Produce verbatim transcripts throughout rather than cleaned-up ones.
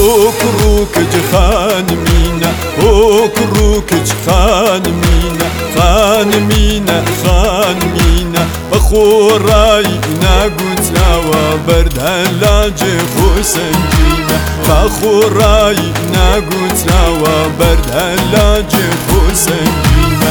كروكج خانمينا كروكج خانمينا خانمينا خانمينا بخوراي ناقوت نوا برد هلاجي خوسنجينا بخوراي ناقوت نوا برد هلاجي خوسنجينا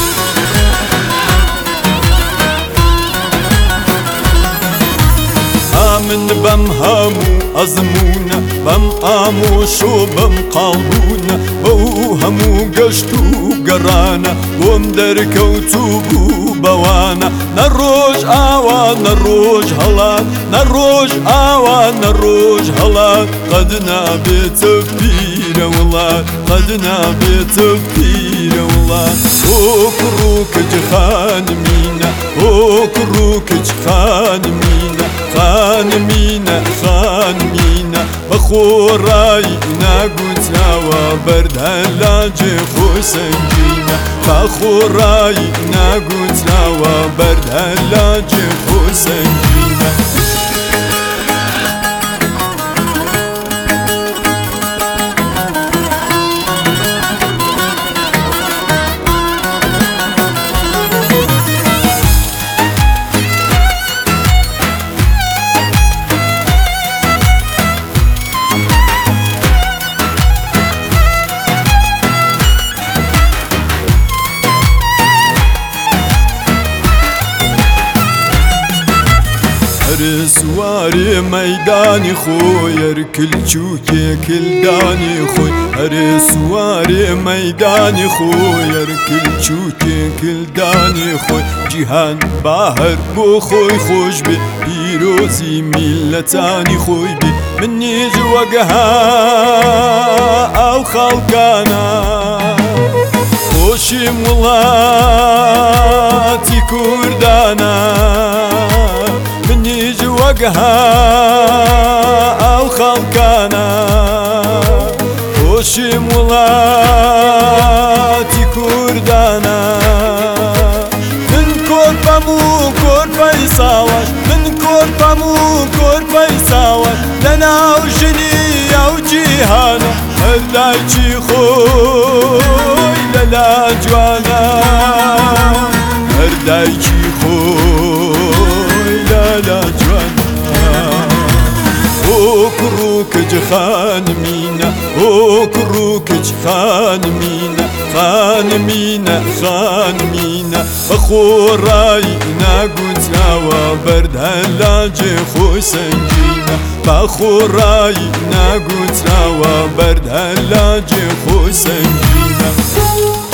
من بم همو أزمونا بم آموش و بم قلبونا بو همو قشتو قرانا بوم دركوتو بو بوانا نروج آوا نروج هلات نروج آوا نروج هلات قدنا بيت بير ولات قدنا بيت بير ولات وكروكج خانمينا وكروكج خانمينا خانمينا خانمينا بخوراي ناقوت نوا برد هلاجي خوسنجينا بخوراي ناقوت نوا برد هلاجي خوسنجينا سواري ميداني خوير كل شوكي كل داني خوي هر سواري ميداني خوير كل شوكي كل داني خوي جيهان باهر بو خوي خوش بي بيروزي ملتاني خوي بي مني جوقها او خلقانا خوشي مولاتي كردانا وقها أو خلقانا وشم ولاتي كردانا من كوربامو كورباي ساواش من كوربامو كورباي ساواش لنا وجني أو جيهانا هردايشي خوي للا جوانا هردايشي خوي للا جوانا كروكج خانمينا كروكج خانمينا خانمينا خانمينا بخوراي ناقوت نوا برد هلاجي خوسنجينا بخوراي ناقوت نوا برد هلاجي خوسنجينا